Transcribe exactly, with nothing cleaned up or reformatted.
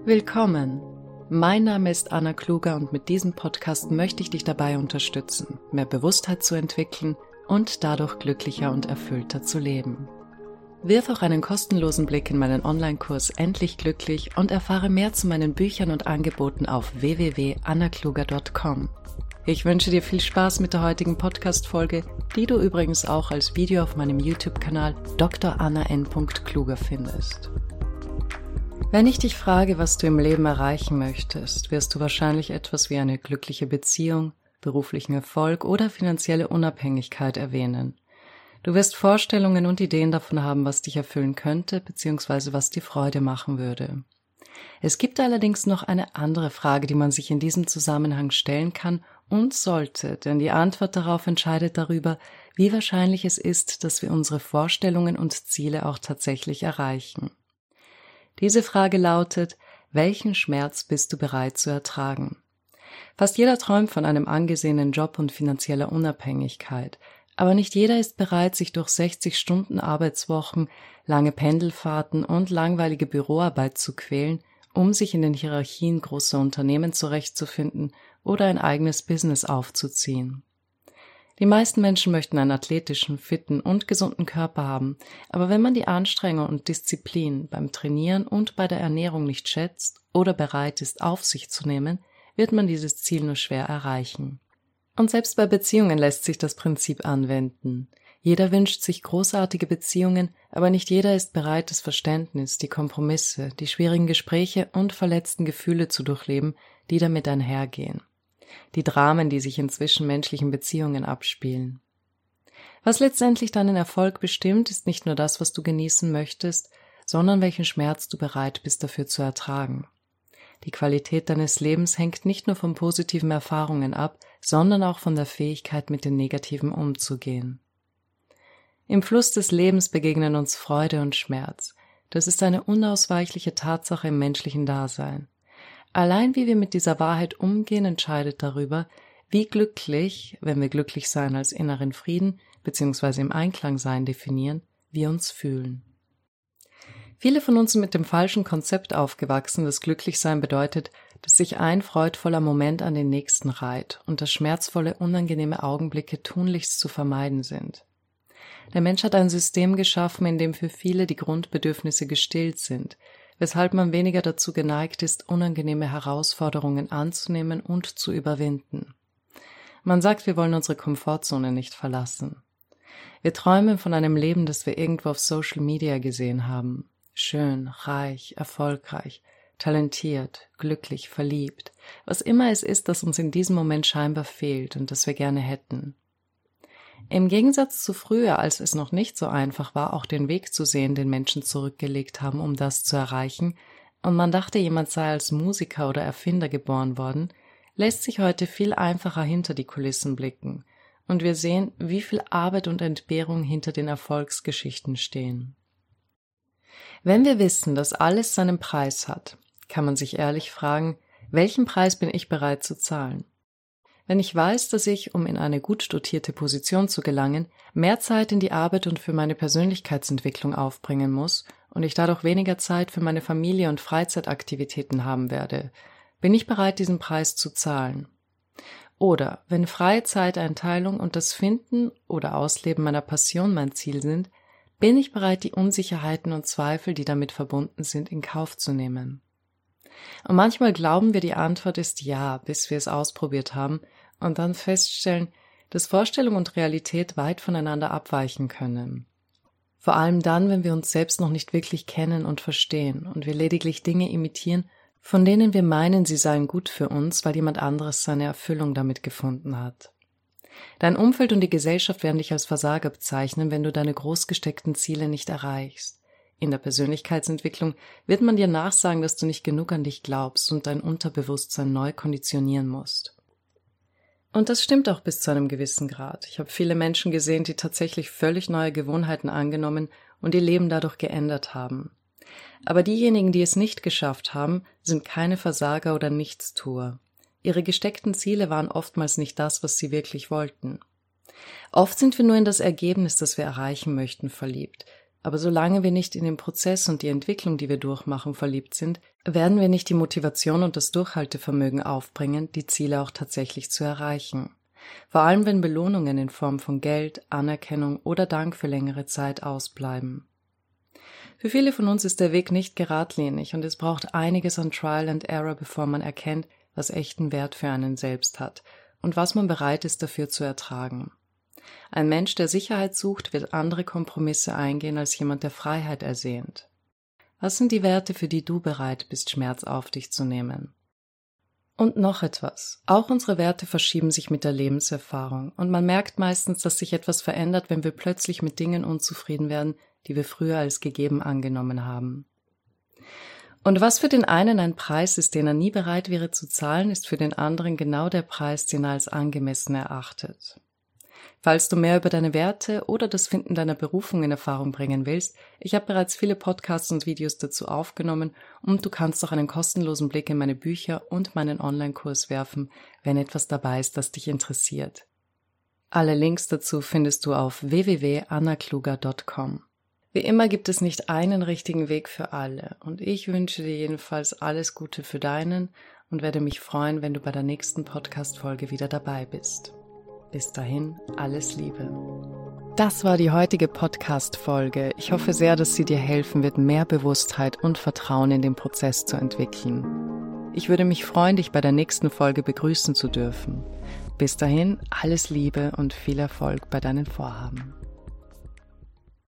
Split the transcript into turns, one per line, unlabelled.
Willkommen! Mein Name ist Anna Kluger und mit diesem Podcast möchte ich dich dabei unterstützen, mehr Bewusstheit zu entwickeln und dadurch glücklicher und erfüllter zu leben. Wirf auch einen kostenlosen Blick in meinen Online-Kurs Endlich Glücklich und erfahre mehr zu meinen Büchern und Angeboten auf w w w punkt anna kluger punkt com. Ich wünsche dir viel Spaß mit der heutigen Podcast-Folge, die du übrigens auch als Video auf meinem YouTube-Kanal Doktor Anna N. Kluger findest. Wenn ich dich frage, was du im Leben erreichen möchtest, wirst du wahrscheinlich etwas wie eine glückliche Beziehung, beruflichen Erfolg oder finanzielle Unabhängigkeit erwähnen. Du wirst Vorstellungen und Ideen davon haben, was dich erfüllen könnte bzw. was dir Freude machen würde. Es gibt allerdings noch eine andere Frage, die man sich in diesem Zusammenhang stellen kann und sollte, denn die Antwort darauf entscheidet darüber, wie wahrscheinlich es ist, dass wir unsere Vorstellungen und Ziele auch tatsächlich erreichen. Diese Frage lautet: Welchen Schmerz bist du bereit zu ertragen? Fast jeder träumt von einem angesehenen Job und finanzieller Unabhängigkeit, aber nicht jeder ist bereit, sich durch sechzig Stunden Arbeitswochen, lange Pendelfahrten und langweilige Büroarbeit zu quälen, um sich in den Hierarchien großer Unternehmen zurechtzufinden oder ein eigenes Business aufzuziehen. Die meisten Menschen möchten einen athletischen, fitten und gesunden Körper haben, aber wenn man die Anstrengung und Disziplin beim Trainieren und bei der Ernährung nicht schätzt oder bereit ist, auf sich zu nehmen, wird man dieses Ziel nur schwer erreichen. Und selbst bei Beziehungen lässt sich das Prinzip anwenden. Jeder wünscht sich großartige Beziehungen, aber nicht jeder ist bereit, das Verständnis, die Kompromisse, die schwierigen Gespräche und verletzten Gefühle zu durchleben, die damit einhergehen. Die Dramen, die sich in zwischenmenschlichen Beziehungen abspielen. Was letztendlich deinen Erfolg bestimmt, ist nicht nur das, was du genießen möchtest, sondern welchen Schmerz du bereit bist, dafür zu ertragen. Die Qualität deines Lebens hängt nicht nur von positiven Erfahrungen ab, sondern auch von der Fähigkeit, mit den negativen umzugehen. Im Fluss des Lebens begegnen uns Freude und Schmerz. Das ist eine unausweichliche Tatsache im menschlichen Dasein. Allein wie wir mit dieser Wahrheit umgehen, entscheidet darüber, wie glücklich, wenn wir glücklich sein als inneren Frieden bzw. im Einklang sein definieren, wir uns fühlen. Viele von uns sind mit dem falschen Konzept aufgewachsen, dass Glücklichsein bedeutet, dass sich ein freudvoller Moment an den nächsten reiht und dass schmerzvolle, unangenehme Augenblicke tunlichst zu vermeiden sind. Der Mensch hat ein System geschaffen, in dem für viele die Grundbedürfnisse gestillt sind, weshalb man weniger dazu geneigt ist, unangenehme Herausforderungen anzunehmen und zu überwinden. Man sagt, wir wollen unsere Komfortzone nicht verlassen. Wir träumen von einem Leben, das wir irgendwo auf Social Media gesehen haben. Schön, reich, erfolgreich, talentiert, glücklich, verliebt, was immer es ist, das uns in diesem Moment scheinbar fehlt und das wir gerne hätten. Im Gegensatz zu früher, als es noch nicht so einfach war, auch den Weg zu sehen, den Menschen zurückgelegt haben, um das zu erreichen, und man dachte, jemand sei als Musiker oder Erfinder geboren worden, lässt sich heute viel einfacher hinter die Kulissen blicken, und wir sehen, wie viel Arbeit und Entbehrung hinter den Erfolgsgeschichten stehen. Wenn wir wissen, dass alles seinen Preis hat, kann man sich ehrlich fragen, welchen Preis bin ich bereit zu zahlen? Wenn ich weiß, dass ich, um in eine gut dotierte Position zu gelangen, mehr Zeit in die Arbeit und für meine Persönlichkeitsentwicklung aufbringen muss und ich dadurch weniger Zeit für meine Familie und Freizeitaktivitäten haben werde, bin ich bereit, diesen Preis zu zahlen. Oder wenn freie Zeiteinteilung und das Finden oder Ausleben meiner Passion mein Ziel sind, bin ich bereit, die Unsicherheiten und Zweifel, die damit verbunden sind, in Kauf zu nehmen. Und manchmal glauben wir, die Antwort ist ja, bis wir es ausprobiert haben und dann feststellen, dass Vorstellung und Realität weit voneinander abweichen können. Vor allem dann, wenn wir uns selbst noch nicht wirklich kennen und verstehen und wir lediglich Dinge imitieren, von denen wir meinen, sie seien gut für uns, weil jemand anderes seine Erfüllung damit gefunden hat. Dein Umfeld und die Gesellschaft werden dich als Versager bezeichnen, wenn du deine groß gesteckten Ziele nicht erreichst. In der Persönlichkeitsentwicklung wird man dir nachsagen, dass du nicht genug an dich glaubst und dein Unterbewusstsein neu konditionieren musst. Und das stimmt auch bis zu einem gewissen Grad. Ich habe viele Menschen gesehen, die tatsächlich völlig neue Gewohnheiten angenommen und ihr Leben dadurch geändert haben. Aber diejenigen, die es nicht geschafft haben, sind keine Versager oder Nichtstuer. Ihre gesteckten Ziele waren oftmals nicht das, was sie wirklich wollten. Oft sind wir nur in das Ergebnis, das wir erreichen möchten, verliebt. Aber solange wir nicht in den Prozess und die Entwicklung, die wir durchmachen, verliebt sind, werden wir nicht die Motivation und das Durchhaltevermögen aufbringen, die Ziele auch tatsächlich zu erreichen. Vor allem, wenn Belohnungen in Form von Geld, Anerkennung oder Dank für längere Zeit ausbleiben. Für viele von uns ist der Weg nicht geradlinig und es braucht einiges an Trial and Error, bevor man erkennt, was echten Wert für einen selbst hat und was man bereit ist dafür zu ertragen. Ein Mensch, der Sicherheit sucht, wird andere Kompromisse eingehen als jemand, der Freiheit ersehnt. Was sind die Werte, für die du bereit bist, Schmerz auf dich zu nehmen? Und noch etwas. Auch unsere Werte verschieben sich mit der Lebenserfahrung und man merkt meistens, dass sich etwas verändert, wenn wir plötzlich mit Dingen unzufrieden werden, die wir früher als gegeben angenommen haben. Und was für den einen ein Preis ist, den er nie bereit wäre zu zahlen, ist für den anderen genau der Preis, den er als angemessen erachtet. Falls du mehr über deine Werte oder das Finden deiner Berufung in Erfahrung bringen willst, ich habe bereits viele Podcasts und Videos dazu aufgenommen und du kannst auch einen kostenlosen Blick in meine Bücher und meinen Online-Kurs werfen, wenn etwas dabei ist, das dich interessiert. Alle Links dazu findest du auf w w w punkt anna kluger punkt com. Wie immer gibt es nicht einen richtigen Weg für alle und ich wünsche dir jedenfalls alles Gute für deinen und werde mich freuen, wenn du bei der nächsten Podcast-Folge wieder dabei bist. Bis dahin, alles Liebe. Das war die heutige Podcast-Folge. Ich hoffe sehr, dass sie dir helfen wird, mehr Bewusstheit und Vertrauen in den Prozess zu entwickeln. Ich würde mich freuen, dich bei der nächsten Folge begrüßen zu dürfen. Bis dahin, alles Liebe und viel Erfolg bei deinen Vorhaben.